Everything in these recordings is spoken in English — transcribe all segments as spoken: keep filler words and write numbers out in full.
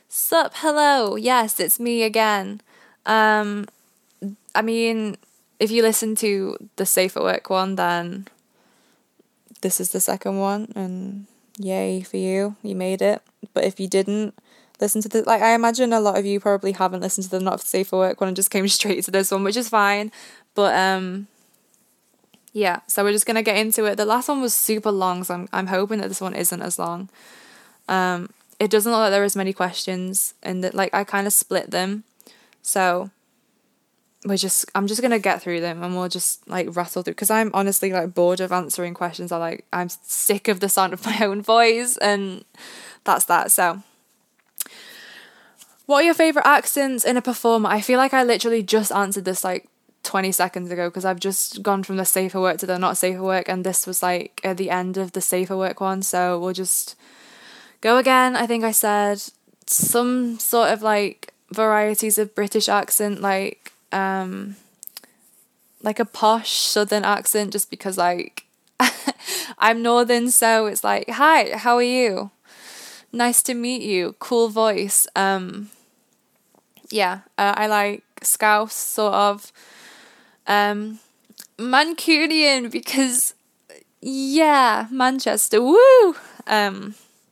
Sup, hello. Yes, it's me again. Um, I mean, if you listen to the Safer Work one, then this is the second one, and yay for you, you made it. But if you didn't listen to the, like, I imagine a lot of you probably haven't listened to the Not Safer Work one and just came straight to this one, which is fine. But um, yeah. So we're just gonna get into it. The last one was super long, so I'm I'm hoping that this one isn't as long. Um, it doesn't look like there are as many questions, and that like I kind of split them, so we're just I'm just gonna get through them and we'll just like rattle through because I'm honestly like bored of answering questions. I like I'm sick of the sound of my own voice, and that's that. So, what are your favorite accents in a performer? I feel like I literally just answered this like twenty seconds ago because I've just gone from the Safer Work to the Not Safer Work, and this was like at the end of the Safer Work one. So we'll just go again. I think I said some sort of like varieties of British accent, like um like a posh southern accent, just because like I'm northern, so it's like, hi, how are you, nice to meet you, cool voice. Um yeah, uh, I like Scouse sort of, um Mancunian because yeah, Manchester, woo. um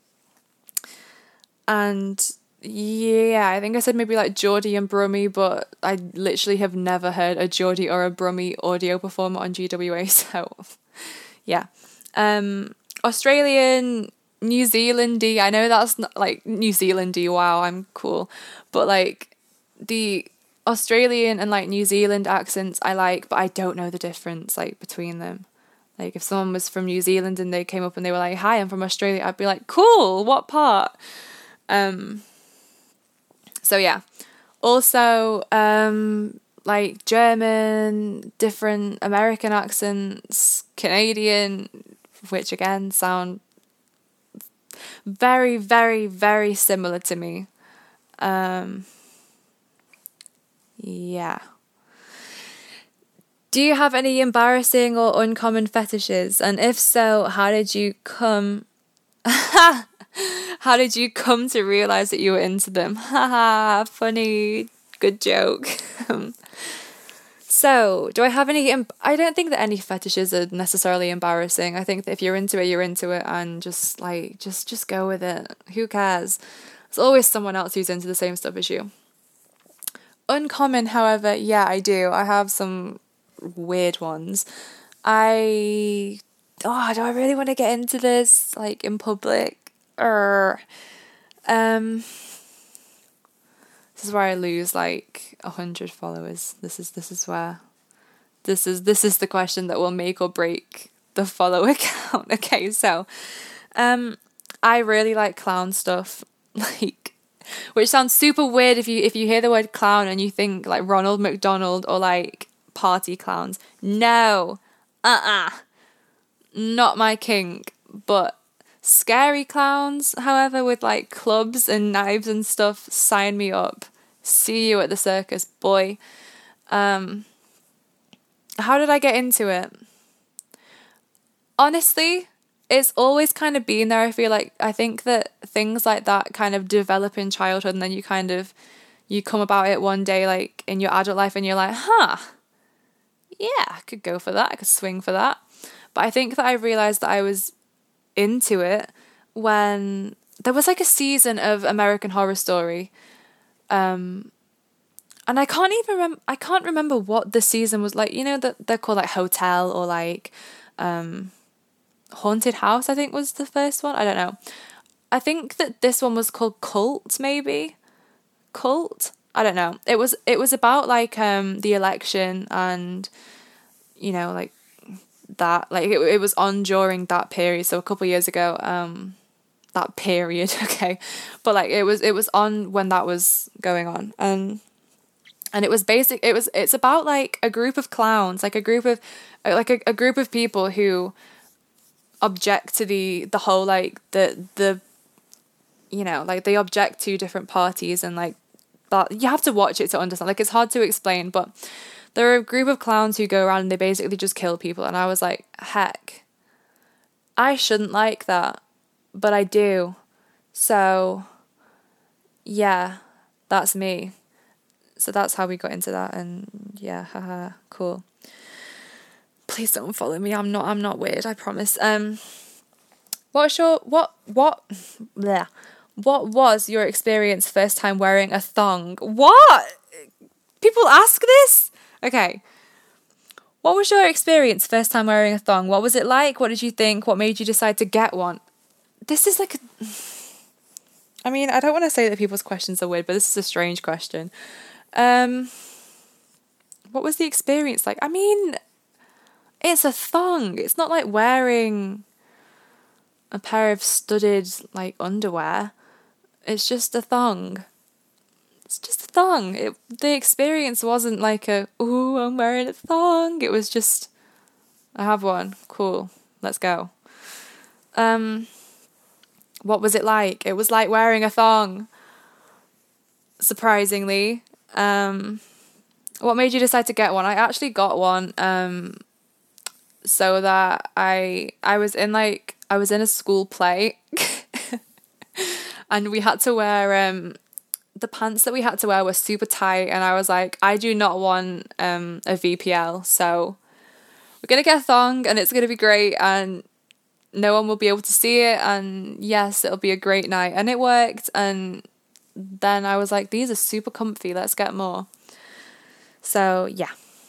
And yeah, I think I said maybe like Geordie and Brummie, but I literally have never heard a Geordie or a Brummie audio performer on G W A, so yeah. Um, Australian, New Zealandy, I know that's not like New Zealandy, wow, I'm cool. But like the Australian and like New Zealand accents I like, but I don't know the difference like between them. Like if someone was from New Zealand and they came up and they were like, hi, I'm from Australia, I'd be like, cool, what part? Um, so yeah, also, um, like German, different American accents, Canadian, which again sound very, very, very similar to me. Um, yeah. Do you have any embarrassing or uncommon fetishes? And if so, how did you come How did you come to realize that you were into them? Haha, funny, good joke. So, do I have any... Em- I don't think that any fetishes are necessarily embarrassing. I think that if you're into it, you're into it, and just, like, just, just go with it. Who cares? There's always someone else who's into the same stuff as you. Uncommon, however, yeah, I do. I have some weird ones. I... Oh, do I really want to get into this, like, in public? Or, um, this is where I lose like a hundred followers. This is this is where this is this is the question that will make or break the follower count. Okay, so, um, I really like clown stuff, like, which sounds super weird if you if you hear the word clown and you think like Ronald McDonald or like party clowns. No, uh uh, not my kink, but. Scary clowns, however, with like clubs and knives and stuff, sign me up. See you at the circus, boy. Um, how did I get into it? Honestly, it's always kind of been there. I feel like I think that things like that kind of develop in childhood, and then you kind of you come about it one day like in your adult life and you're like, huh, yeah, I could go for that. I could swing for that. But I think that I realized that I was into it when there was like a season of American Horror Story, um and I can't even remember I can't remember what the season was like. You know that they're called like Hotel or like um Haunted House, I think was the first one. I don't know. I think that this one was called Cult, maybe Cult. I don't know. It was it was about like um the election, and you know like that like it, it was on during that period, so a couple of years ago, um that period. Okay, but like it was it was on when that was going on, and and it was basic it was it's about like a group of clowns, like a group of like a, a group of people who object to the the whole like the the you know like they object to different parties, and like that you have to watch it to understand. Like it's hard to explain, but there are a group of clowns who go around and they basically just kill people. And I was like, heck, I shouldn't like that, but I do. So yeah, that's me. So that's how we got into that, and yeah, haha, cool. Please don't follow me. I'm not. I'm not weird. I promise. Um, what's your what what? Bleh. What was your experience first time wearing a thong? What? People ask this? Okay. What was your experience first time wearing a thong? What was it like? What did you think? What made you decide to get one? This is like a... I mean, I don't want to say that people's questions are weird, but this is a strange question. Um, what was the experience like? I mean, it's a thong. It's not like wearing a pair of studded, like, underwear. It's just a thong. It's just a thong. It, the experience wasn't like a, ooh, I'm wearing a thong. It was just, I have one. Cool. Let's go. Um, what was it like? It was like wearing a thong. Surprisingly. Um, what made you decide to get one? I actually got one um, so that I I was in like I was in a school play and we had to wear um the pants that we had to wear were super tight, and I was like, I do not want um a V P L, so we're gonna get a thong and it's gonna be great and no one will be able to see it, and yes, it'll be a great night. And it worked, and then I was like, these are super comfy, let's get more. So yeah.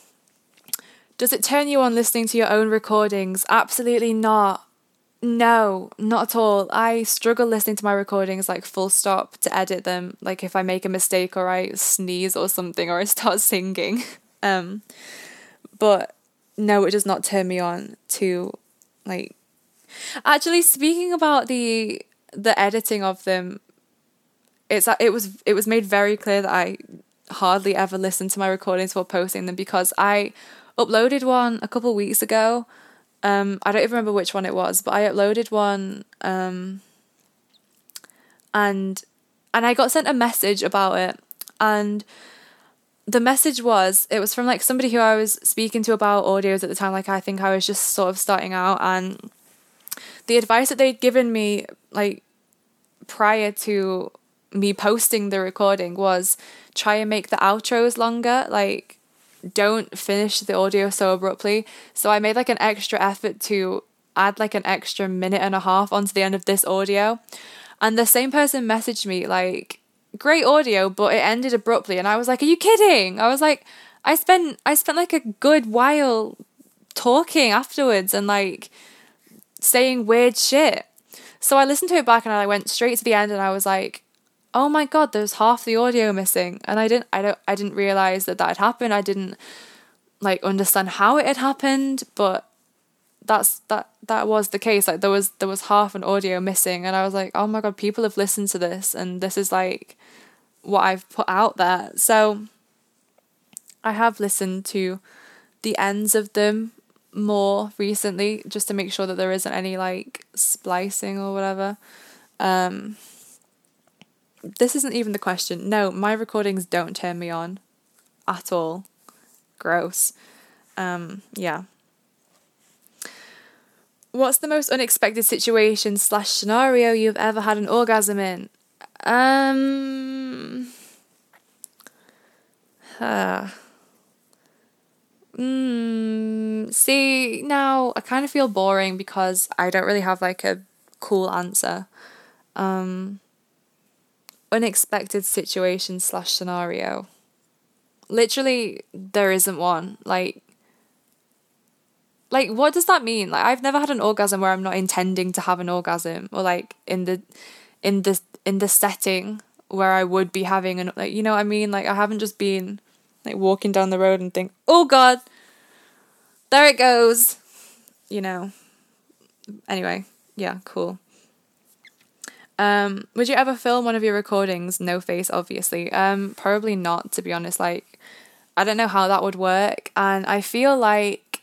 Does it turn you on listening to your own recordings? Absolutely not. No, not at all. I struggle listening to my recordings, like, full stop, to edit them. Like, if I make a mistake or I sneeze or something or I start singing. Um, but no, it does not turn me on to, like... Actually, speaking about the the editing of them, it's it was it was made very clear that I hardly ever listen to my recordings while posting them, because I uploaded one a couple of weeks ago. Um, I don't even remember which one it was, but I uploaded one, um, and and I got sent a message about it, and the message was, it was from like somebody who I was speaking to about audios at the time. Like, I think I was just sort of starting out, and the advice that they'd given me, like, prior to me posting the recording was try and make the outros longer. Like, don't finish the audio so abruptly. So I made like an extra effort to add like an extra minute and a half onto the end of this audio. And the same person messaged me like, great audio, but it ended abruptly. And I was like, are you kidding? I was like, I spent I spent like a good while talking afterwards and like saying weird shit. So I listened to it back and I went straight to the end and I was like, oh my god, there's half the audio missing. And I didn't I don't I didn't realize that that had happened. I didn't like understand how it had happened, but that's that that was the case. Like, there was there was half an audio missing, and I was like, oh my god, people have listened to this and this is like what I've put out there. So I have listened to the ends of them more recently, just to make sure that there isn't any like splicing or whatever. Um this isn't even the question. No, my recordings don't turn me on at all. Gross. Um yeah. What's the most unexpected situation slash scenario you've ever had an orgasm in? Um uh, Mm, see, now I kind of feel boring because I don't really have like a cool answer. Um, unexpected situation slash scenario. Literally, there isn't one. Like, like what does that mean? Like, I've never had an orgasm where I'm not intending to have an orgasm, or like in the, in the in the setting where I would be having an, like, you know what I mean? Like, I haven't just been like walking down the road and think, oh god, there it goes, you know. Anyway, yeah, cool. Um, would you ever film one of your recordings? No face, obviously. Um, probably not, to be honest. Like, I don't know how that would work, and I feel like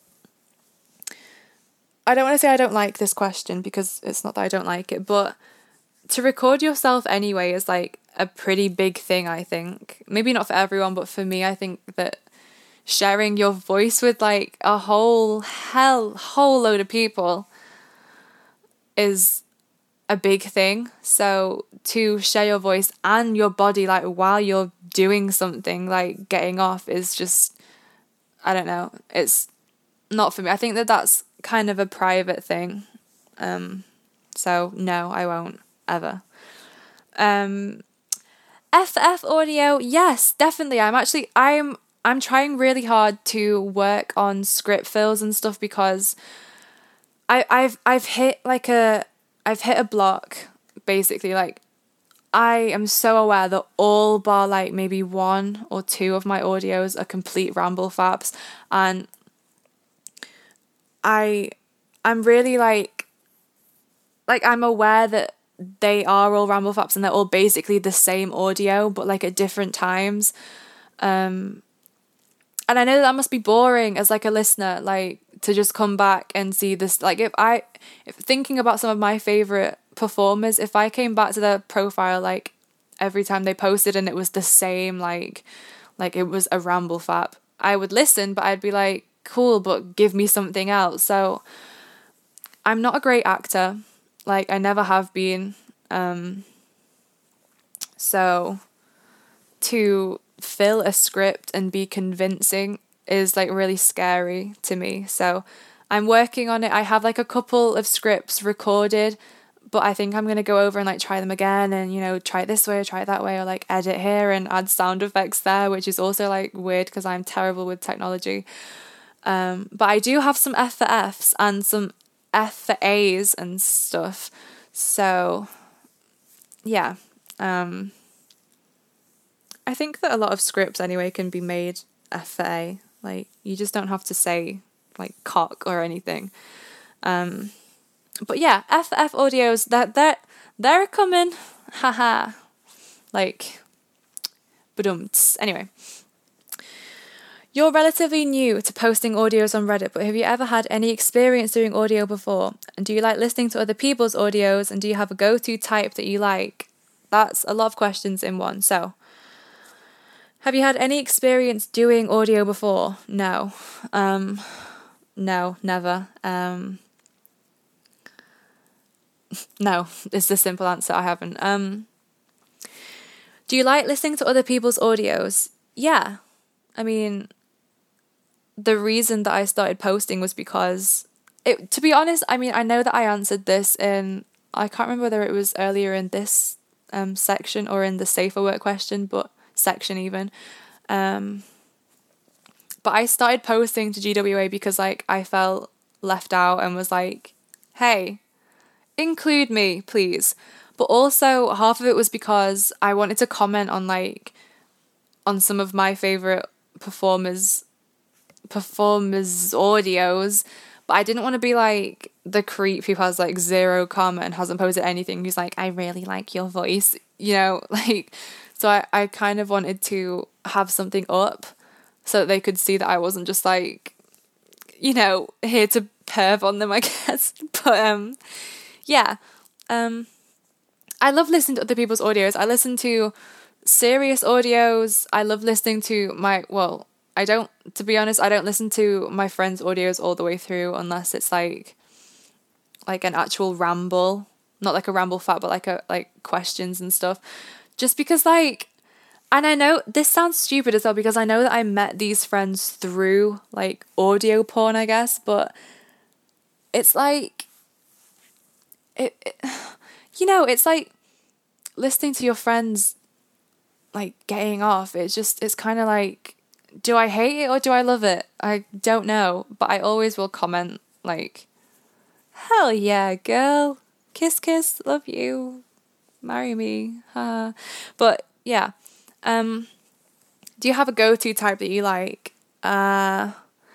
I don't want to say I don't like this question, because it's not that I don't like it, but to record yourself anyway is like a pretty big thing, I think. Maybe not for everyone, but for me, I think that sharing your voice with like a whole hell whole load of people is a big thing. So to share your voice and your body like while you're doing something like getting off is just, I don't know, it's not for me. I think that that's kind of a private thing. Um, so no, I won't ever. Um, F F audio, yes, definitely. I'm actually I'm I'm trying really hard to work on script fills and stuff because I I've I've hit like a I've hit a block basically. Like I am so aware that all bar like maybe one or two of my audios are complete ramble faps, and I I'm really like like I'm aware that they are all ramble faps and they're all basically the same audio but like at different times. Um and I know that must be boring as like a listener, like to just come back and see this. Like if I if thinking about some of my favorite performers, if I came back to their profile like every time they posted and it was the same, like like it was a ramble fap, I would listen, but I'd be like, cool, but give me something else. So I'm not a great actor, like I never have been. Um so to fill a script and be convincing is like really scary to me. So I'm working on it. I have like a couple of scripts recorded, but I think I'm going to go over and like try them again and, you know, try it this way or try it that way, or like edit here and add sound effects there, which is also like weird because I'm terrible with technology. Um, but I do have some F for Fs and some F for As and stuff. So yeah, um, I think that a lot of scripts anyway can be made F for A. Like you just don't have to say like cock or anything. Um, but yeah, F F audios, that that they're coming. Haha. Like, badumts. Anyway. You're relatively new to posting audios on Reddit, but have you ever had any experience doing audio before? And do you like listening to other people's audios? And do you have a go-to type that you like? That's a lot of questions in one. So, have you had any experience doing audio before? No. Um, no, never. Um, no, is the simple answer. I haven't. Um, do you like listening to other people's audios? Yeah. I mean, the reason that I started posting was because, it. to be honest, I mean, I know that I answered this in, I can't remember whether it was earlier in this um section or in the safer work question, but section even. Um, but I started posting to G W A because like I felt left out and was like, hey, include me, please. But also half of it was because I wanted to comment on like on some of my favorite performers performers audios, but I didn't want to be like the creep who has like zero comment and hasn't posted anything, who's like, I really like your voice, you know, like, so I, I kind of wanted to have something up so that they could see that I wasn't just like, you know, here to perv on them, I guess. But um yeah, um I love listening to other people's audios. I listen to serious audios. I love listening to my, well, I don't, to be honest, I don't listen to my friends' audios all the way through unless it's like, like an actual ramble, not like a ramble fat, but like a, like questions and stuff. Just because like, and I know this sounds stupid as well because I know that I met these friends through like audio porn, I guess, but it's like, it, it you know, it's like listening to your friends like getting off. It's just, it's kind of like, do I hate it or do I love it? I don't know, but I always will comment like, hell yeah, girl, kiss kiss, love you, marry me, haha. But yeah, um do you have a go-to type that you like? Uh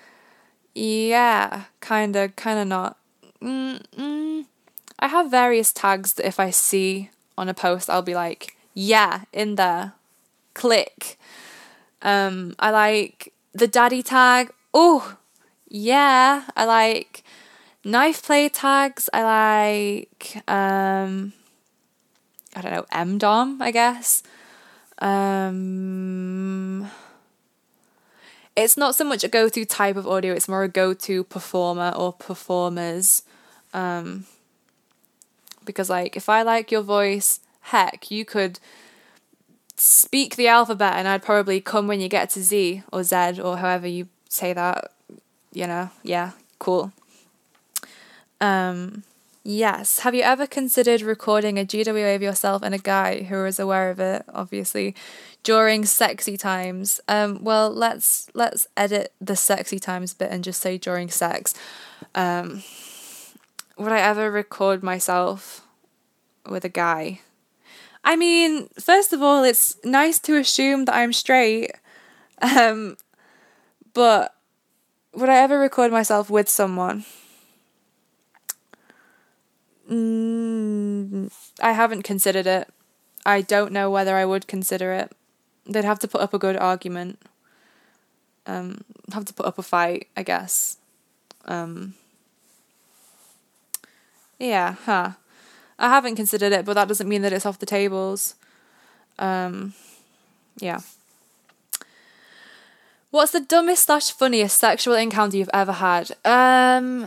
yeah, kind of kind of not. Mm-mm. I have various tags that if I see on a post I'll be like, yeah, in there, click. Um, I like the daddy tag. Oh, yeah. I like knife play tags. I like, um, I don't know, M DOM, I guess. Um, it's not so much a go-to type of audio. It's more a go-to performer or performers. Um, Because, like, if I like your voice, heck, you could speak the alphabet and I'd probably come when you get to Z or Z or however you say that, you know, yeah, cool. Um, yes. Have you ever considered recording a G W A of yourself and a guy who is aware of it, obviously, during sexy times? Um, well, let's let's edit the sexy times bit and just say during sex. Um, would I ever record myself with a guy? I mean, first of all, it's nice to assume that I'm straight, um, but would I ever record myself with someone? Mm, I haven't considered it. I don't know whether I would consider it. They'd have to put up a good argument. Um, have to put up a fight, I guess. Um, yeah, huh. I haven't considered it, but that doesn't mean that it's off the tables. Um, yeah. What's the dumbest slash funniest sexual encounter you've ever had? Um,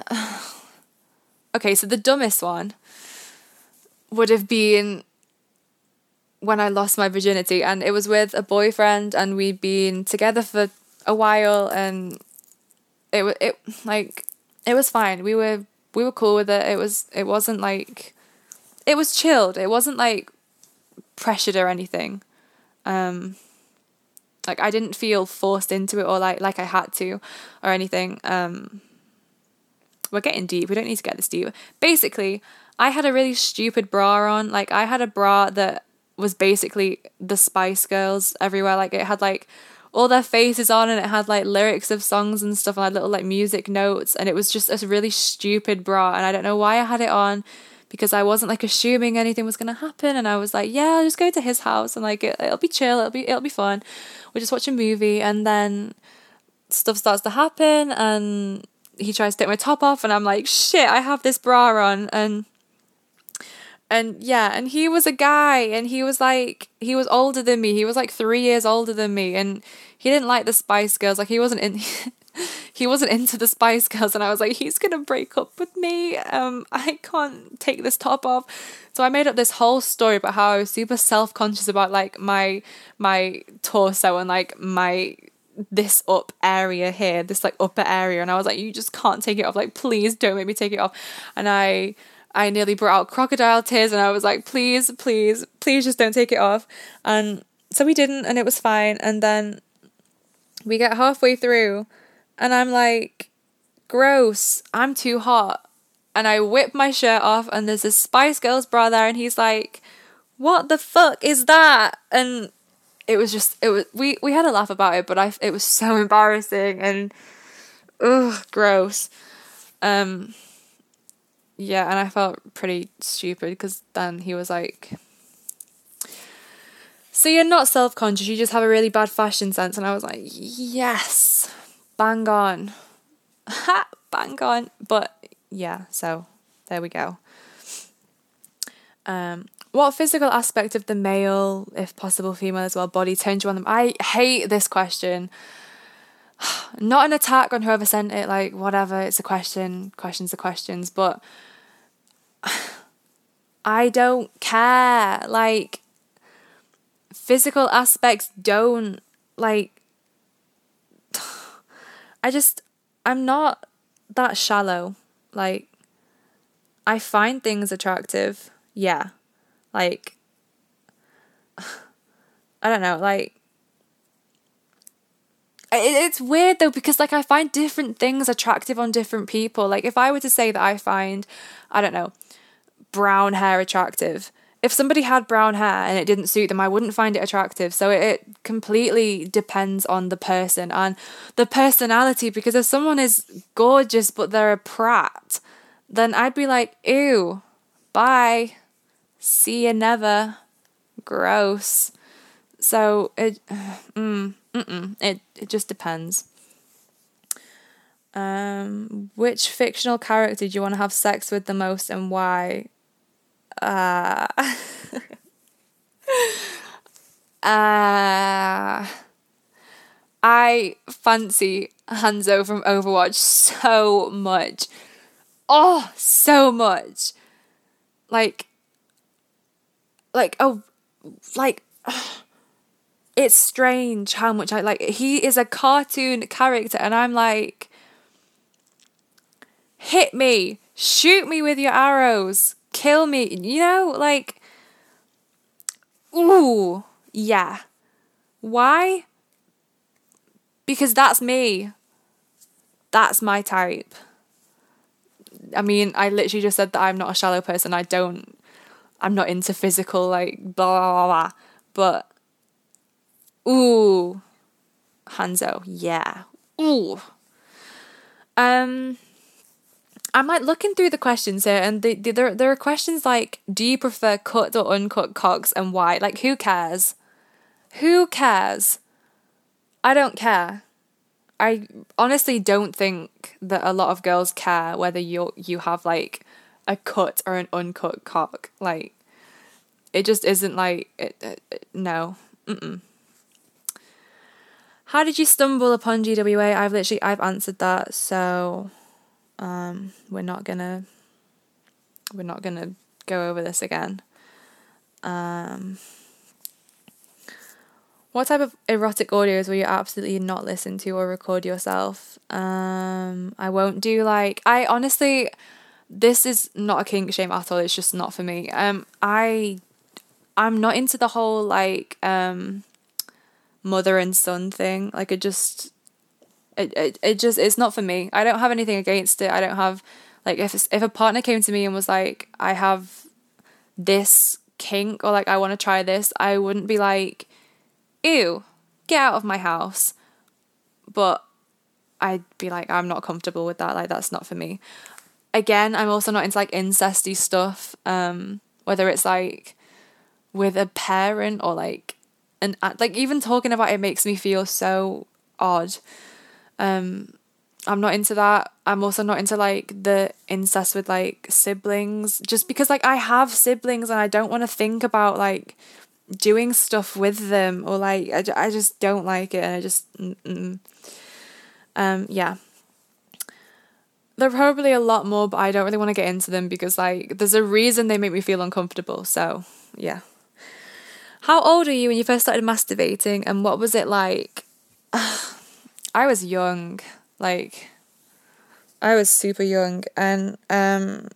okay, so the dumbest one would have been when I lost my virginity, and it was with a boyfriend, and we'd been together for a while, and it was it like it was fine. We were we were cool with it. It was it wasn't like it was chilled. It wasn't like pressured or anything. Um, like I didn't feel forced into it or like like I had to or anything. Um, we're getting deep. We don't need to get this deep. Basically, I had a really stupid bra on. Like I had a bra that was basically the Spice Girls everywhere. Like it had like all their faces on, and it had like lyrics of songs and stuff, and had little like music notes, and it was just a really stupid bra, and I don't know why I had it on, because I wasn't like assuming anything was gonna happen, and I was like, yeah, I'll just go to his house and like it, it'll be chill, it'll be it'll be fun. We'll just watch a movie, and then stuff starts to happen, and he tries to take my top off, and I'm like, shit, I have this bra on, and and yeah, and he was a guy, and he was like, he was older than me. He was like three years older than me, and he didn't like the Spice Girls. Like he wasn't in, he wasn't into the Spice Girls, and I was like, he's gonna break up with me. Um, I can't take this top off. So I made up this whole story about how I was super self conscious about like my my torso and like my this up area here, this like upper area, and I was like, you just can't take it off. Like, please don't make me take it off. And I. I nearly brought out crocodile tears, and I was like, please, please, please just don't take it off. And so we didn't, and it was fine. And then we get halfway through, and I'm like, gross, I'm too hot. And I whip my shirt off, and there's this Spice Girls bra there, and he's like, what the fuck is that? And it was just, it was, we, we had a laugh about it, but I, it was so embarrassing, and ugh, gross. Um... Yeah, and I felt pretty stupid because then he was like, so you're not self-conscious, you just have a really bad fashion sense. And I was like, yes, bang on. Ha, bang on. But yeah, so there we go. Um, what physical aspect of the male, if possible female as well, body turns you on them? I hate this question. Not an attack on whoever sent it, like whatever, it's a question, questions are questions, but I don't care. Like, physical aspects don't, like, I just, I'm not that shallow. Like, I find things attractive, yeah. Like, I don't know, like, it's weird though, because like I find different things attractive on different people. Like if I were to say that I find, I don't know, brown hair attractive, if somebody had brown hair and it didn't suit them, I wouldn't find it attractive. So it, it completely depends on the person and the personality, because if someone is gorgeous but they're a prat, then I'd be like, ew, bye, see you never, gross. So it mm, mm-mm, it it just depends. Um, which fictional character do you want to have sex with the most and why? Uh, uh, I fancy Hanzo from Overwatch so much. Oh, so much. like, like, oh, like, it's strange how much I, like, he is a cartoon character, and I'm like, hit me, shoot me with your arrows, kill me, you know, like, ooh, yeah. Why? Because that's me. That's my type. I mean, I literally just said that I'm not a shallow person. I don't, I'm not into physical, like, blah, blah, blah, blah. But, ooh, Hanzo, yeah. Ooh. Um, I'm like looking through the questions here, and the, the, there, there are questions like, do you prefer cut or uncut cocks, and why? Like, who cares? Who cares? I don't care. I honestly don't think that a lot of girls care whether you you have like a cut or an uncut cock. Like, it just isn't like it, it, it, no. Mm-mm. How did you stumble upon G W A? I've literally I've answered that, so um we're not gonna we're not gonna go over this again. Um What type of erotic audios will you absolutely not listen to or record yourself? Um, I won't do like, I honestly, this is not a kink shame at all. It's just not for me. Um, I, I'm not into the whole like um, mother and son thing. Like, it just, it, it it just it's not for me. I don't have anything against it. I don't have like if if a partner came to me and was like, I have this kink, or like I want to try this, I wouldn't be like, ew, get out of my house. But I'd be like, I'm not comfortable with that. Like, that's not for me. Again, I'm also not into like incesty stuff. Um, whether it's like with a parent or like an like even talking about it makes me feel so odd. Um, I'm not into that. I'm also not into like the incest with like siblings, just because like I have siblings and I don't want to think about like doing stuff with them, or like I, I just don't like it, and I just mm-mm. um yeah there are probably a lot more, but I don't really want to get into them because like there's a reason they make me feel uncomfortable. So yeah. How old are you when you first started masturbating, and what was it like? I was young, like I was super young, and um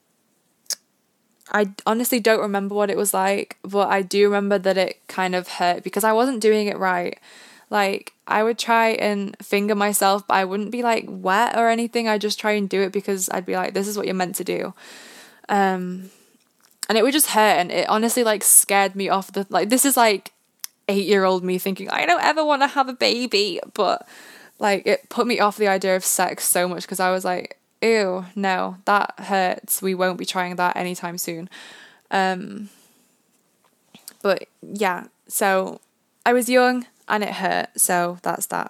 I honestly don't remember what it was like, but I do remember that it kind of hurt because I wasn't doing it right. Like, I would try and finger myself, but I wouldn't be like wet or anything. I'd just try and do it because I'd be like, this is what you're meant to do. Um, and it would just hurt, and it honestly like scared me off the, like, this is like eight-year-old me thinking, I don't ever want to have a baby, but like it put me off the idea of sex so much because I was like, ew, no, that hurts. We won't be trying that anytime soon. Um, but yeah, so I was young and it hurt, so that's that.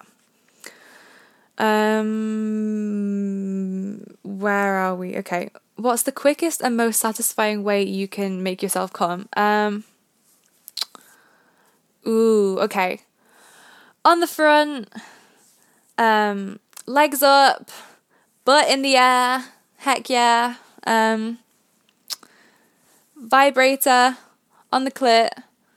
Um, where are we? Okay, what's the quickest and most satisfying way you can make yourself come? Um, ooh, okay. On the front, um, legs up, butt in the air, heck yeah. Um, vibrator on the clit,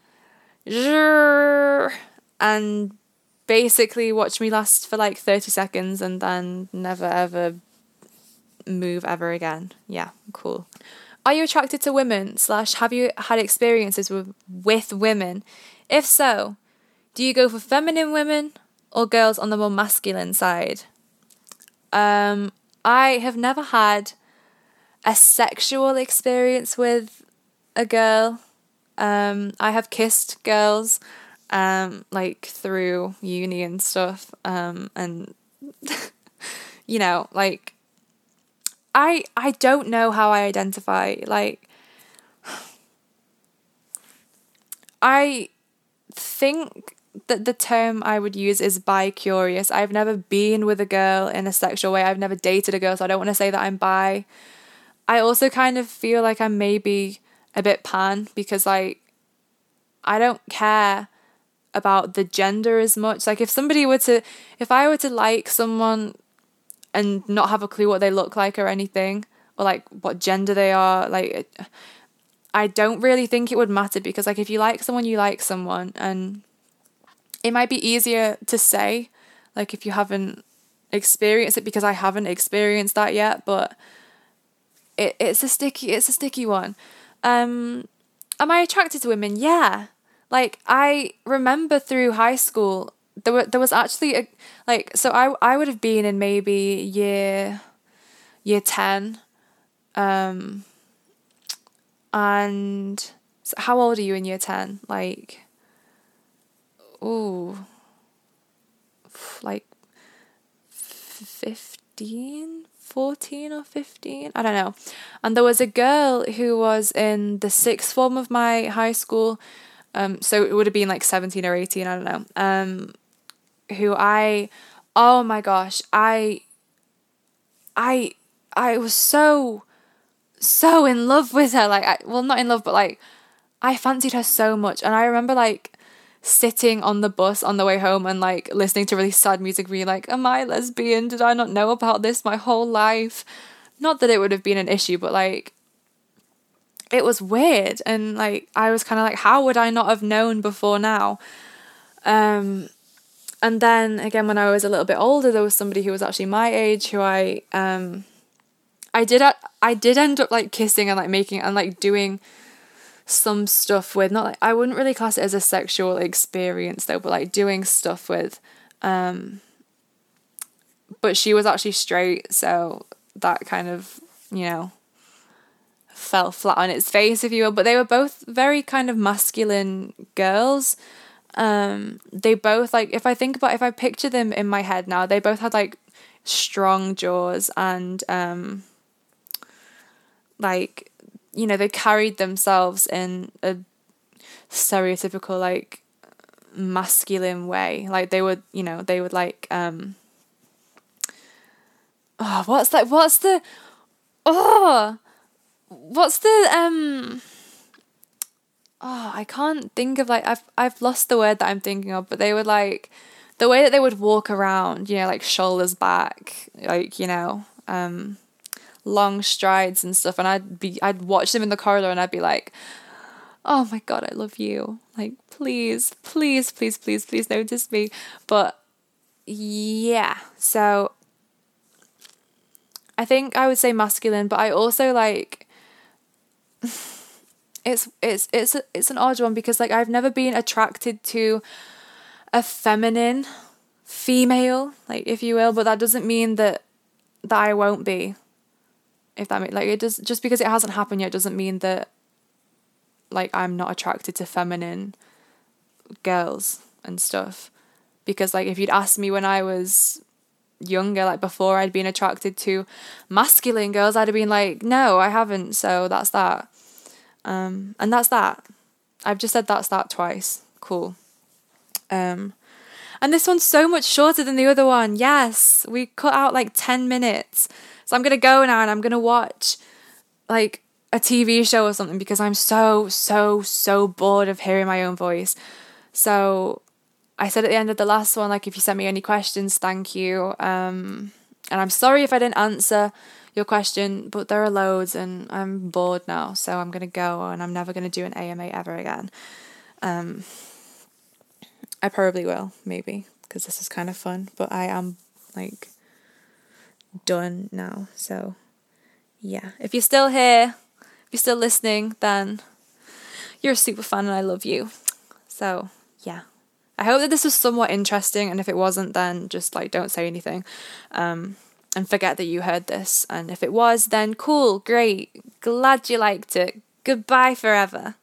and basically watch me last for like thirty seconds and then never ever move ever again. Yeah, cool. Are you attracted to women, slash have you had experiences with, with women? If so, do you go for feminine women or girls on the more masculine side? Um, I have never had a sexual experience with a girl. Um, I have kissed girls, um, like through uni and stuff. Um, and you know, like I I don't know how I identify. Like I think that the term I would use is bi-curious. I've never been with a girl in a sexual way. I've never dated a girl, so I don't want to say that I'm bi. I also kind of feel like I'm maybe a bit pan because like I don't care about the gender as much. Like if somebody were to, if I were to like someone and not have a clue what they look like or anything, or like what gender they are, like I don't really think it would matter, because like if you like someone, you like someone, and it might be easier to say, like if you haven't experienced it, because I haven't experienced that yet, but it it's a sticky it's a sticky one. Um, am I attracted to women? Yeah. Like I remember through high school, there were there was actually a, like so I I would have been in maybe year year ten, um, and so how old are you in year ten? Like, ooh, like fifteen, fourteen or fifteen, I don't know. And there was a girl who was in the sixth form of my high school, um, so it would have been like seventeen or eighteen, I don't know, um, who I, oh my gosh, I, I, I was so, so in love with her, like, I, well, not in love, but like, I fancied her so much, and I remember like, sitting on the bus on the way home and like listening to really sad music, being like, am I lesbian? Did I not know about this my whole life? Not that it would have been an issue, but like it was weird, and like I was kind of like, how would I not have known before now? Um and then again, when I was a little bit older, there was somebody who was actually my age who I um I did I did end up like kissing and like making and like doing some stuff with, not like, I wouldn't really class it as a sexual experience though, but like doing stuff with, um but she was actually straight, so that kind of, you know, fell flat on its face, if you will. But they were both very kind of masculine girls. Um they both, like, if I think about, if I picture them in my head now, they both had like strong jaws, and um like, you know, they carried themselves in a stereotypical like masculine way. Like they would, you know, they would like um oh what's that what's the oh what's the um oh I can't think of, like, I've I've lost the word that I'm thinking of, but they would like the way that they would walk around, you know, like shoulders back, like, you know, um long strides and stuff, and I'd be I'd watch them in the corridor and I'd be like, oh my god, I love you, like, please please please please please notice me. But yeah, so I think I would say masculine, but I also like it's it's it's a, it's an odd one, because like I've never been attracted to a feminine female, like, if you will, but that doesn't mean that that I won't be. If that makes, like, it does, just because it hasn't happened yet doesn't mean that like I'm not attracted to feminine girls and stuff. Because like if you'd asked me when I was younger, like before I'd been attracted to masculine girls, I'd have been like, no, I haven't, so that's that. Um and that's that. I've just said that's that twice. Cool. Um and this one's so much shorter than the other one. Yes, we cut out like ten minutes. So I'm going to go now and I'm going to watch like a T V show or something, because I'm so, so, so bored of hearing my own voice. So I said at the end of the last one, like, if you sent me any questions, thank you. Um, and I'm sorry if I didn't answer your question, but there are loads and I'm bored now. So I'm going to go, and I'm never going to do an A M A ever again. Um, I probably will, maybe, because this is kind of fun, but I am like done now. So yeah, if you're still here, if you're still listening, then you're a super fan and I love you. So yeah, I hope that this was somewhat interesting, and if it wasn't, then just like don't say anything, um and forget that you heard this. And if it was, then cool, great, glad you liked it. Goodbye forever.